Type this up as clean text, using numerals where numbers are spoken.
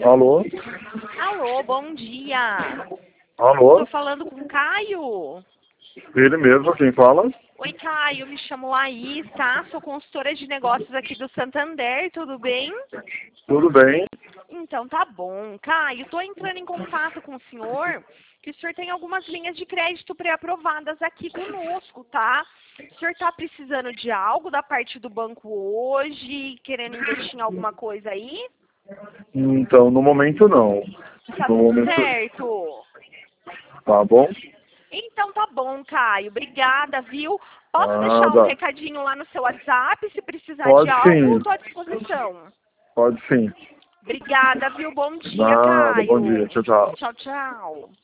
Alô? Alô, bom dia. Alô? Tô falando com o Caio. Ele mesmo, quem fala? Oi, Caio, me chamo Laís, tá? Sou consultora de negócios aqui do Santander, tudo bem? Tudo bem? Então tá bom. Caio, tô entrando em contato com o senhor, que o senhor tem algumas linhas de crédito pré-aprovadas aqui conosco, tá? O senhor tá precisando de algo da parte do banco hoje, querendo investir em alguma coisa aí? Então, no momento não. Tá No tudo momento, certo? tá bom? Então tá bom, Caio. Obrigada, viu? Posso deixar um Nada. recadinho lá no seu WhatsApp? Se precisar de Pode algo, sim, estou à disposição. pode sim. Obrigada, viu? Bom dia, Nada, bom dia, Caio. tchau, tchau. Tchau, tchau.